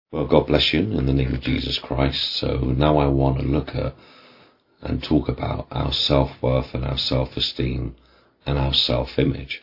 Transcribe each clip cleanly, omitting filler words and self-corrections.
Well, God bless you in the name of Jesus Christ. So now I want to look at and talk about our self-worth and our self-esteem and our self-image.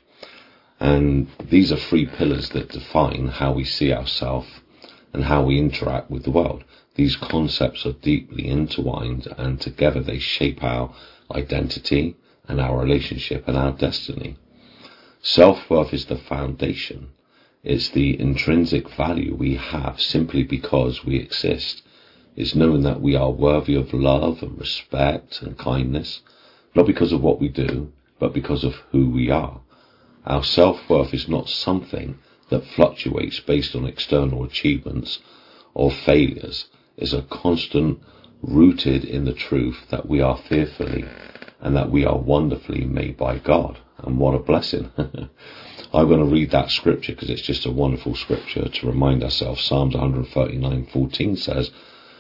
And these are three pillars that define how we see ourselves and how we interact with the world. These concepts are deeply intertwined, and together they shape our identity and our relationship and our destiny. Self-worth is the foundation. It's the intrinsic value we have simply because we exist. It's knowing that we are worthy of love and respect and kindness, not because of what we do, but because of who we are. Our self-worth is not something that fluctuates based on external achievements or failures. It's a constant rooted in the truth that we are fearfully and that we are wonderfully made by God. And what a blessing. I'm going to read that scripture because it's just a wonderful scripture to remind ourselves. Psalms 139:14 says,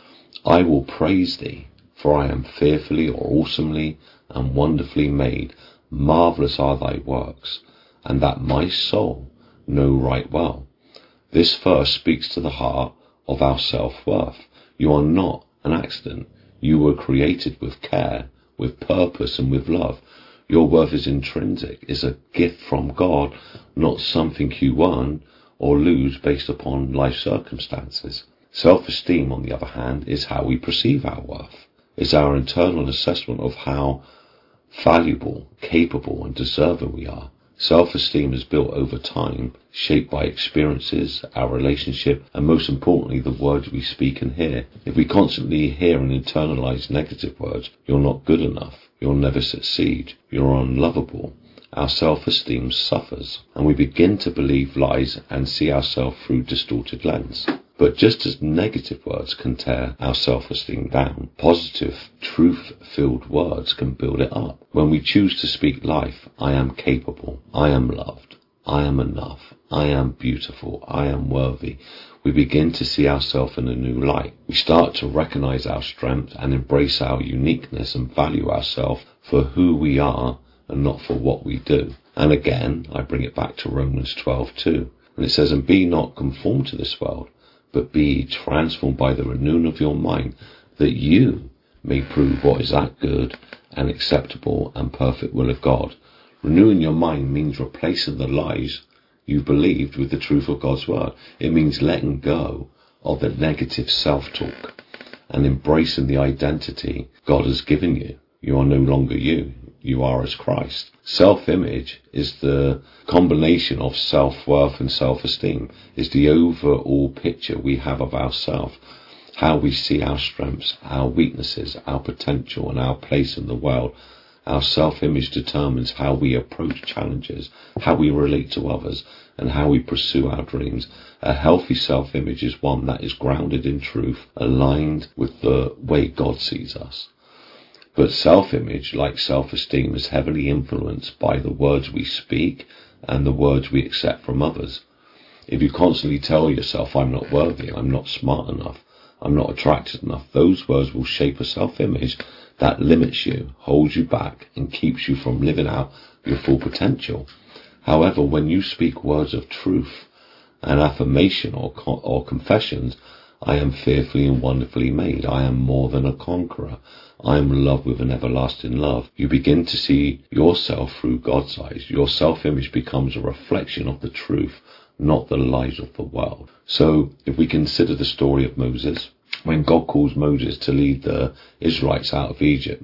I will praise thee, for I am fearfully or awesomely and wonderfully made. Marvellous are thy works, and that my soul know right well. This verse speaks to the heart of our self-worth. You are not an accident. You were created with care, with purpose, and with love. Your worth is intrinsic, is a gift from God, not something you earn or lose based upon life circumstances. Self-esteem, on the other hand, is how we perceive our worth. It's our internal assessment of how valuable, capable, and deserving we are. Self-esteem is built over time, shaped by experiences, our relationship, and most importantly, the words we speak and hear. If we constantly hear and internalize negative words, you're not good enough, you'll never succeed, you're unlovable, our self-esteem suffers, and we begin to believe lies and see ourselves through distorted lens. But just as negative words can tear our self-esteem down, positive, truth-filled words can build it up. When we choose to speak life, I am capable, I am loved, I am enough, I am beautiful, I am worthy, we begin to see ourselves in a new light. We start to recognize our strength and embrace our uniqueness and value ourselves for who we are and not for what we do. And again, I bring it back to Romans 12:2. And it says, and be not conformed to this world, but be transformed by the renewing of your mind, that you may prove what is that good and acceptable and perfect will of God. Renewing your mind means replacing the lies you believed with the truth of God's word. It means letting go of the negative self-talk and embracing the identity God has given you. You are no longer you. You are as Christ. Self-image is the combination of self-worth and self-esteem. It's the overall picture we have of ourselves, how we see our strengths, our weaknesses, our potential, and our place in the world. Our self-image determines how we approach challenges, how we relate to others, and how we pursue our dreams. A healthy self-image is one that is grounded in truth, aligned with the way God sees us. But self-image, like self-esteem, is heavily influenced by the words we speak and the words we accept from others. If you constantly tell yourself, I'm not worthy, I'm not smart enough, I'm not attractive enough, those words will shape a self-image that limits you, holds you back, and keeps you from living out your full potential. However, when you speak words of truth and affirmation or confessions, I am fearfully and wonderfully made. I am more than a conqueror. I am loved with an everlasting love. You begin to see yourself through God's eyes. Your self-image becomes a reflection of the truth, not the lies of the world. So, if we consider the story of Moses, when God calls Moses to lead the Israelites out of Egypt,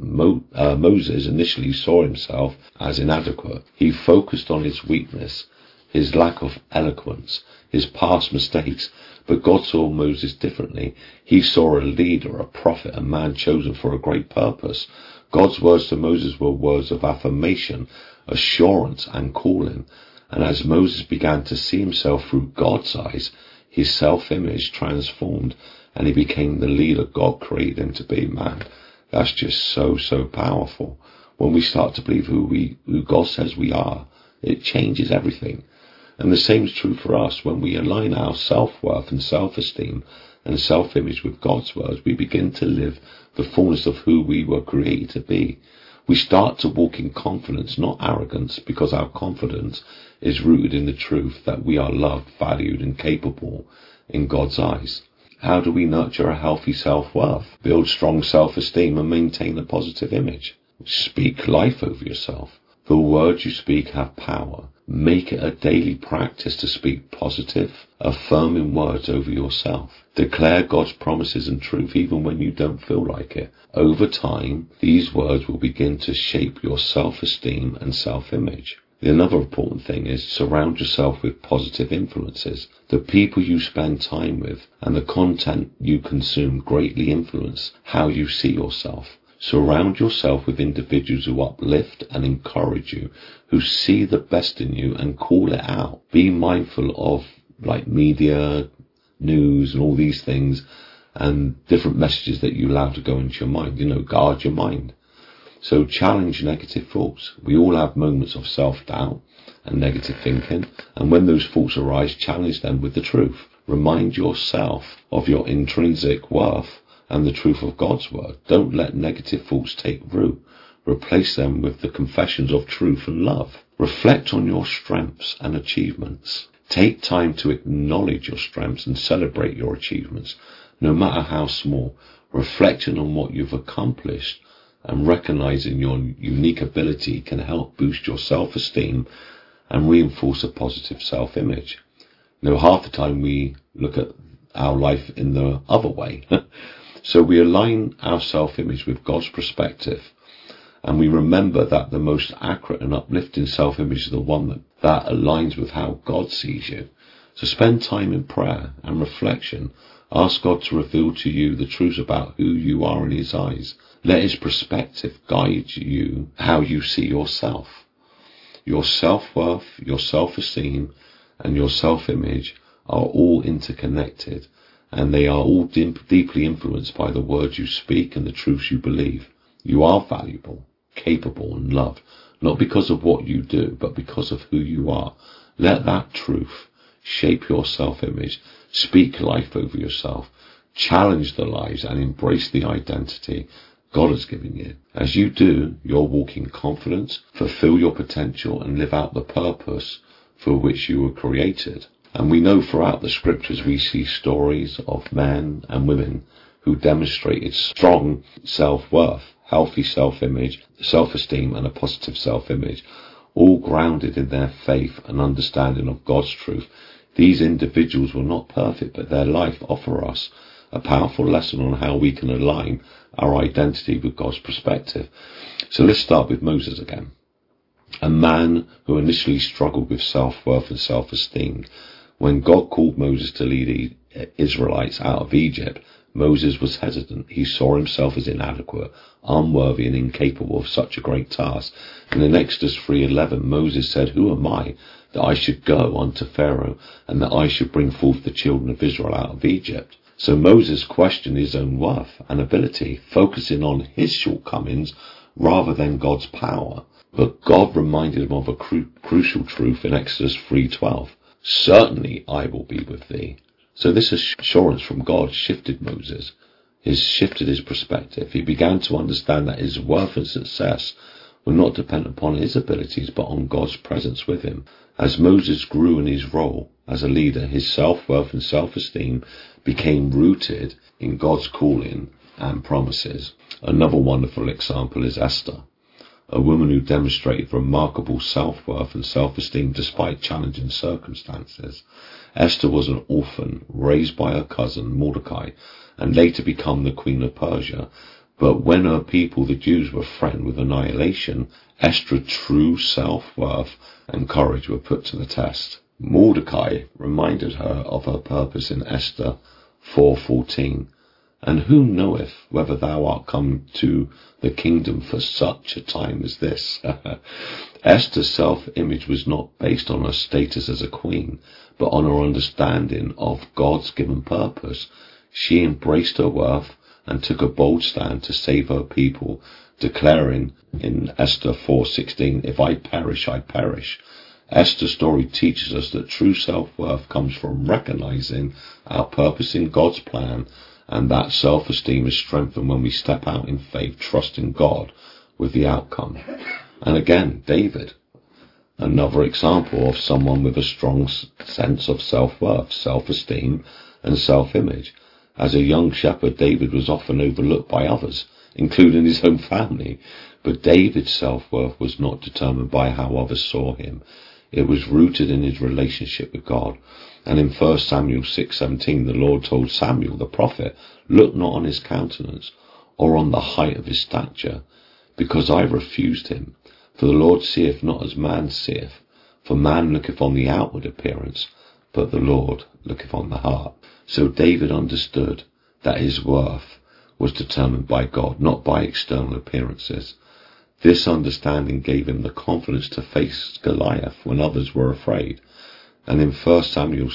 Moses initially saw himself as inadequate. He focused on his weakness, his lack of eloquence, his past mistakes. But God saw Moses differently. He saw a leader, a prophet, a man chosen for a great purpose. God's words to Moses were words of affirmation, assurance, and calling. And as Moses began to see himself through God's eyes, his self-image transformed, and he became the leader God created him to be. Man, that's just so powerful. When we start to believe who God says we are, it changes everything. And the same is true for us. When we align our self-worth and self-esteem and self-image with God's words, we begin to live the fullness of who we were created to be. We start to walk in confidence, not arrogance, because our confidence is rooted in the truth that we are loved, valued, and capable in God's eyes. How do we nurture a healthy self-worth, build strong self-esteem, and maintain a positive image? Speak life over yourself. The words you speak have power. Make it a daily practice to speak positive, affirming words over yourself. Declare God's promises and truth even when you don't feel like it. Over time, these words will begin to shape your self-esteem and self-image. Another important thing is surround yourself with positive influences. The people you spend time with and the content you consume greatly influence how you see yourself. Surround yourself with individuals who uplift and encourage you, who see the best in you and call it out. Be mindful of media, news and all these things and different messages that you allow to go into your mind. Guard your mind. So challenge negative thoughts. We all have moments of self-doubt and negative thinking, and when those thoughts arise, challenge them with the truth. Remind yourself of your intrinsic worth and the truth of God's word. Don't let negative thoughts take root. Replace them with the confessions of truth and love. Reflect on your strengths and achievements. Take time to acknowledge your strengths and celebrate your achievements, no matter how small. Reflecting on what you've accomplished and recognizing your unique ability can help boost your self-esteem and reinforce a positive self-image. Half the time we look at our life in the other way. So we align our self-image with God's perspective, and we remember that the most accurate and uplifting self-image is the one that aligns with how God sees you. So spend time in prayer and reflection. Ask God to reveal to you the truth about who you are in His eyes. Let His perspective guide you how you see yourself. Your self-worth, your self-esteem, and your self-image are all interconnected, and they are all deeply influenced by the words you speak and the truths you believe. You are valuable, capable, and loved, not because of what you do, but because of who you are. Let that truth shape your self-image. Speak life over yourself. Challenge the lies and embrace the identity God has given you. As you do, you'll walk in confidence, fulfill your potential, and live out the purpose for which you were created. And we know throughout the scriptures we see stories of men and women who demonstrated strong self-worth, healthy self-image, self-esteem, and a positive self-image, all grounded in their faith and understanding of God's truth. These individuals were not perfect, but their life offers us a powerful lesson on how we can align our identity with God's perspective. So let's start with Moses again. A man who initially struggled with self-worth and self-esteem. When God called Moses to lead the Israelites out of Egypt, Moses was hesitant. He saw himself as inadequate, unworthy, and incapable of such a great task. And in Exodus 3:11, Moses said, "Who am I that I should go unto Pharaoh, and that I should bring forth the children of Israel out of Egypt?" So Moses questioned his own worth and ability, focusing on his shortcomings rather than God's power. But God reminded him of a crucial truth in Exodus 3:12. "Certainly I will be with thee." So this assurance from God shifted Moses. It shifted his perspective. He began to understand that his worth and success were not dependent upon his abilities, but on God's presence with him. As Moses grew in his role as a leader, his self-worth and self-esteem became rooted in God's calling and promises. Another wonderful example is Esther, a woman who demonstrated remarkable self-worth and self-esteem despite challenging circumstances. Esther was an orphan, raised by her cousin Mordecai, and later become the Queen of Persia. But when her people, the Jews, were threatened with annihilation, Esther's true self-worth and courage were put to the test. Mordecai reminded her of her purpose in Esther 4:14. "And who knoweth whether thou art come to the kingdom for such a time as this?" Esther's self-image was not based on her status as a queen, but on her understanding of God's given purpose. She embraced her worth and took a bold stand to save her people, declaring in Esther 4:16, "If I perish, I perish." Esther's story teaches us that true self-worth comes from recognizing our purpose in God's plan, and that self-esteem is strengthened when we step out in faith, trusting God with the outcome. And again, David, another example of someone with a strong sense of self-worth, self-esteem, and self-image. As a young shepherd, David was often overlooked by others, including his own family. But David's self-worth was not determined by how others saw him. It was rooted in his relationship with God. And in 1 Samuel 6:17, the Lord told Samuel the prophet, "Look not on his countenance, or on the height of his stature, because I refused him. For the Lord seeth not as man seeth. For man looketh on the outward appearance, but the Lord looketh on the heart." So David understood that his worth was determined by God, not by external appearances. This understanding gave him the confidence to face Goliath when others were afraid. And in 1 Samuel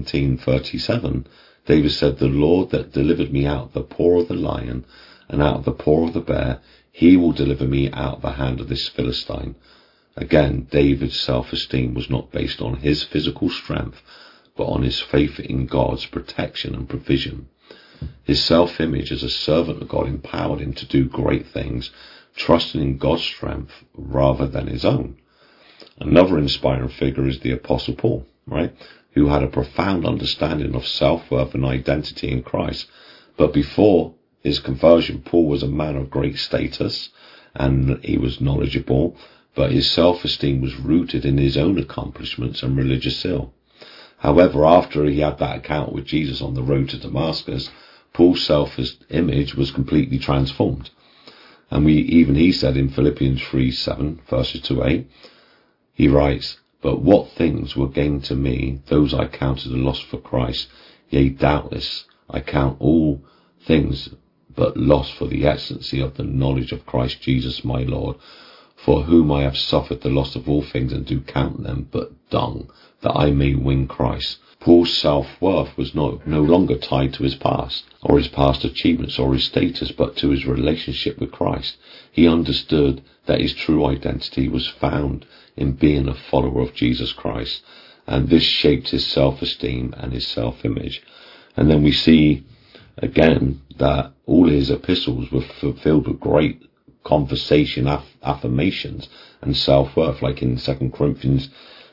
17:37, David said, "The Lord that delivered me out of the paw of the lion and out of the paw of the bear, he will deliver me out of the hand of this Philistine." Again, David's self-esteem was not based on his physical strength, but on his faith in God's protection and provision. His self-image as a servant of God empowered him to do great things, trusting in God's strength rather than his own. Another inspiring figure is the Apostle Paul, right? Who had a profound understanding of self-worth and identity in Christ. But before his conversion, Paul was a man of great status and he was knowledgeable, but his self-esteem was rooted in his own accomplishments and religious zeal. However, after he had that encounter with Jesus on the road to Damascus, Paul's self-image was completely transformed. And he said in Philippians 3:7, verses 2-8, he writes, "But what things were gained to me, those I counted a loss for Christ. Yea, doubtless, I count all things but loss for the excellency of the knowledge of Christ Jesus my Lord, for whom I have suffered the loss of all things, and do count them but dung, that I may win Christ." Paul's self-worth was no longer tied to his past, or his past achievements, or his status, but to his relationship with Christ. He understood that his true identity was found in being a follower of Jesus Christ, and this shaped his self-esteem and his self-image. And then we see again that all his epistles were filled with great conversation, affirmations, and self-worth. Like in 2 Corinthians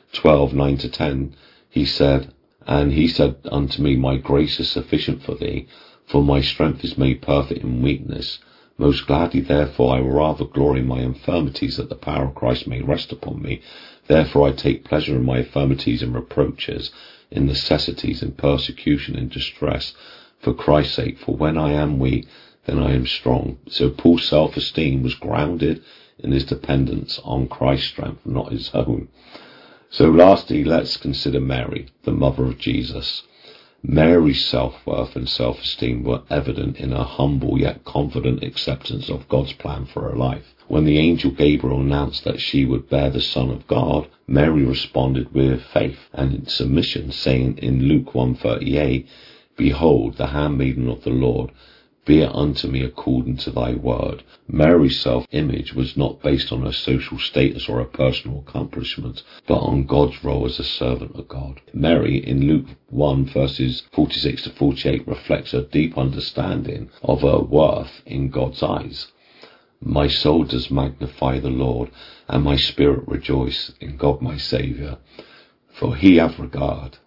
12:9-10, he said, "And he said unto me, My grace is sufficient for thee, for my strength is made perfect in weakness. Most gladly, therefore, I will rather glory in my infirmities, that the power of Christ may rest upon me. Therefore I take pleasure in my infirmities and reproaches, in necessities, in persecution, in distress, for Christ's sake. For when I am weak, then I am strong." So Paul's self-esteem was grounded in his dependence on Christ's strength, not his own. So lastly, let's consider Mary, the mother of Jesus. Mary's self-worth and self-esteem were evident in her humble yet confident acceptance of God's plan for her life. When the angel Gabriel announced that she would bear the Son of God, Mary responded with faith and submission, saying in Luke 1:38, "Behold, the handmaiden of the Lord, be it unto me according to thy word." Mary's self-image was not based on her social status or her personal accomplishments, but on God's role as a servant of God. Mary, in Luke 1 verses 46-48, reflects her deep understanding of her worth in God's eyes. "My soul does magnify the Lord, and my spirit rejoice in God my Saviour, for he hath regard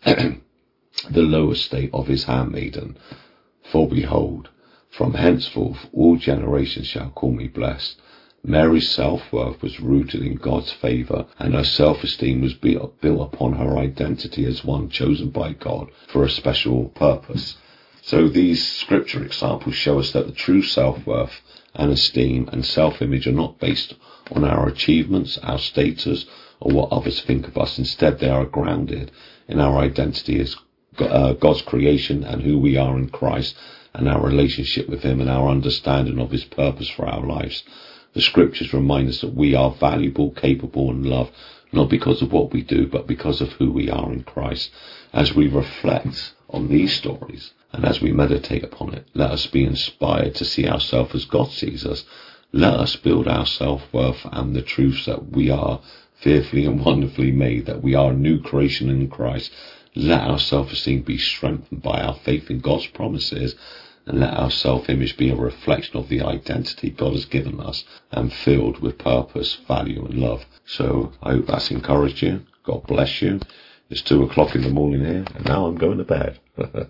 the low estate of his handmaiden. For behold, from henceforth all generations shall call me blessed." Mary's self-worth was rooted in God's favour, and her self-esteem was built upon her identity as one chosen by God for a special purpose. So these scripture examples show us that the true self-worth and esteem and self-image are not based on our achievements, our status, or what others think of us. Instead, they are grounded in our identity as God's creation and who we are in Christ, and our relationship with him and our understanding of his purpose for our lives. The scriptures remind us that we are valuable, capable, and loved, not because of what we do, but because of who we are in Christ. As we reflect on these stories and as we meditate upon it, let us be inspired to see ourselves as God sees us. Let us build our self-worth and the truths that we are fearfully and wonderfully made, that we are a new creation in Christ. Let our self-esteem be strengthened by our faith in God's promises, and let our self-image be a reflection of the identity God has given us and filled with purpose, value and love. So I hope that's encouraged you. God bless you. It's 2 o'clock in the morning here, and now I'm going to bed.